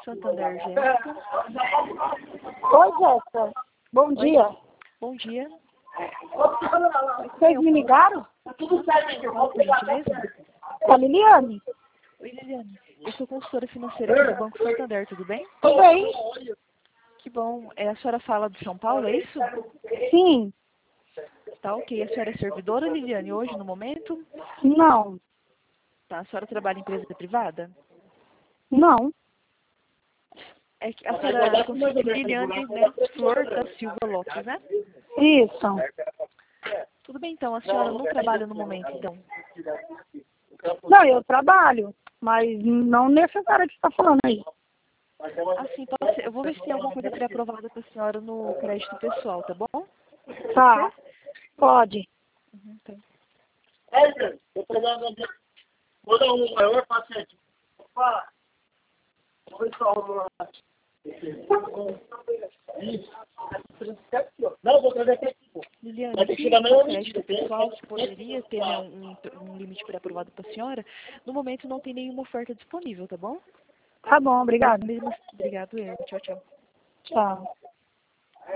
Santander, Jéssica. Oi, Jéssica. Bom dia. Bom dia. Vocês me ligaram? Fala, por gentileza. É a Liliane? Oi, Liliane. Eu sou consultora financeira aqui do Banco Santander, tudo bem? Tudo bem? Que bom. A senhora fala de São Paulo, é isso? Sim. Tá ok. A senhora é servidora, Liliane, hoje, no momento? Não. Tá. A senhora trabalha em empresa privada? Não. É que a senhora é Liliane, né? Flor da Silva Lopes, né? Isso. Tudo bem, então. A senhora não trabalha no momento, então? Não, eu trabalho, mas não nessa área que você está falando aí. Assim, pode ser. Eu vou ver se tem alguma coisa pré-aprovada para a senhora no crédito pessoal, tá bom? Tá. Pode. Tá. Vou dar um maior paciente. Não, vou trazer aqui. Liliane, Mas tem que se chegar o meio crédito pessoal poderia ter, né, um limite pré-aprovado para a senhora, no momento não tem nenhuma oferta disponível, tá bom? Tá bom, obrigada. Obrigado, eu. Tchau, tchau. Tchau.